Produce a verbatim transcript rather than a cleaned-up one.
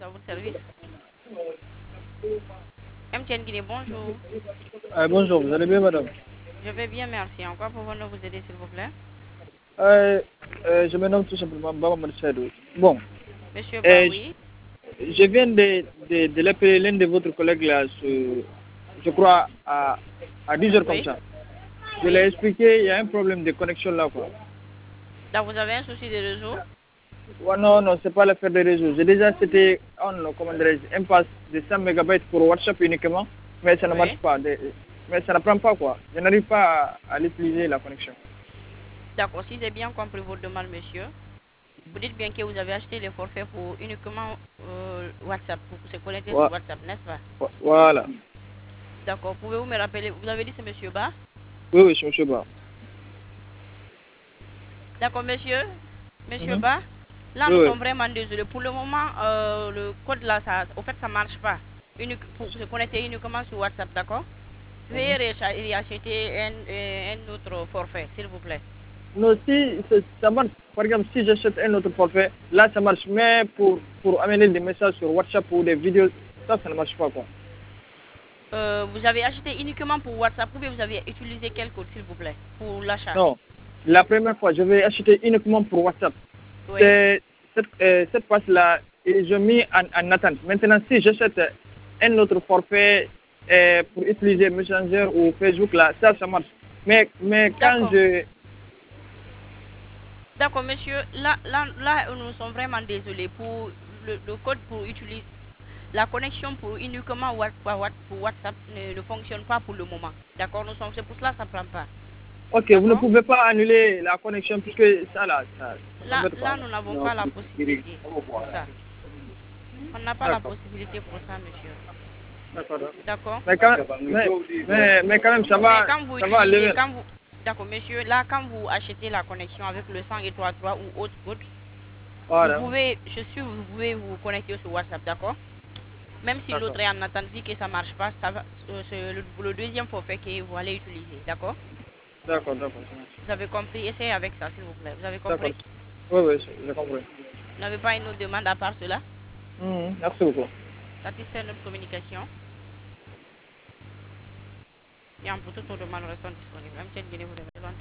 à votre service. M T N Guinée, bonjour. Ah, bonjour, vous allez bien, madame? Je vais bien, merci. En quoi pouvons-nous vous aider, s'il vous plaît? Euh, euh, je me nomme tout simplement Baba Marcelo. Bon, Monsieur euh, Baoui. je je viens de, de, de l'appeler l'un de votre collègues là, ce- je crois à, à dix heures comme Oui, ça. Je l'ai oui. expliqué, il y a un problème de connexion là, quoi. Donc, vous avez un souci de réseau? Ouais, non, non, c'est pas l'affaire des réseaux. J'ai déjà c'était en, comment dirais-je, un pass de cent mégabytes pour WhatsApp uniquement, mais ça ne marche Oui. pas. de- mais ça ne prend pas, quoi. Je n'arrive pas à, à utiliser la connexion. D'accord, si j'ai bien compris votre demande, monsieur, vous dites bien que vous avez acheté les forfaits pour uniquement euh, WhatsApp, pour se connecter sur Ouais, WhatsApp, n'est-ce pas? ouais, voilà. D'accord, pouvez-vous me rappeler, vous avez dit c'est monsieur Ba? Oui, oui, je suis pas. D'accord, monsieur, monsieur Mhm. Ba, là Oui, nous oui. sommes vraiment désolés. Pour le moment, euh, le code là, ça, au fait, ça marche pas. Unique, pour se connecter uniquement sur WhatsApp, d'accord? Veuillez Mhm. réacha- réacheter un, euh, un autre forfait, s'il vous plaît. Non, si ça ça marche, par exemple, si j'achète un autre forfait, là ça marche, mais pour, pour amener des messages sur WhatsApp ou des vidéos, ça, ça ne marche pas, quoi. Euh, vous avez acheté uniquement pour WhatsApp ou bien vous avez utilisé quel code, s'il vous plaît, pour l'achat? Non, la première fois, je vais acheter uniquement pour WhatsApp. Oui. C'est, cette, euh, cette passe-là, ils ont mis en, en attente. Maintenant, si j'achète un autre forfait euh, pour utiliser Messenger ou Facebook, là, ça, ça marche. Mais, mais quand D'accord. je... D'accord, monsieur. Là, là, là, nous sommes vraiment désolés pour le, le code pour utiliser. La connexion pour uniquement What- What- What- pour WhatsApp ne, ne fonctionne pas pour le moment. D'accord, nous sommes, c'est pour cela que ça ne prend pas. Ok, vous ne D'accord? pouvez pas annuler la connexion puisque ça, là, ça, ça Là, m'embête pas. là, nous n'avons pas la possibilité pour ça. On n'a pas la D'accord. possibilité pour ça, monsieur. D'accord. D'accord? Mais quand, mais, mais, mais quand même, ça Mais va, quand vous ça va utilisez, aller. quand vous, d'accord, monsieur, là, quand vous achetez la connexion avec le cent et trois trois ou autre code, vous Voilà. pouvez, je suis, vous pouvez vous connecter sur WhatsApp, d'accord? Même si D'accord. l'autre est en attente, vu que ça ne marche pas, ça va, euh, c'est le, le deuxième forfait que vous allez utiliser, d'accord? D'accord, d'accord. Vous avez compris? Essayez avec ça, s'il vous plaît. Vous avez D'accord. compris? Oui, oui, j'ai compris. Vous n'avez pas une autre demande à part cela? Mhm, merci beaucoup. Satisfaire notre communication. Et en pour toute autre demande, restons disponibles. Même si vous devez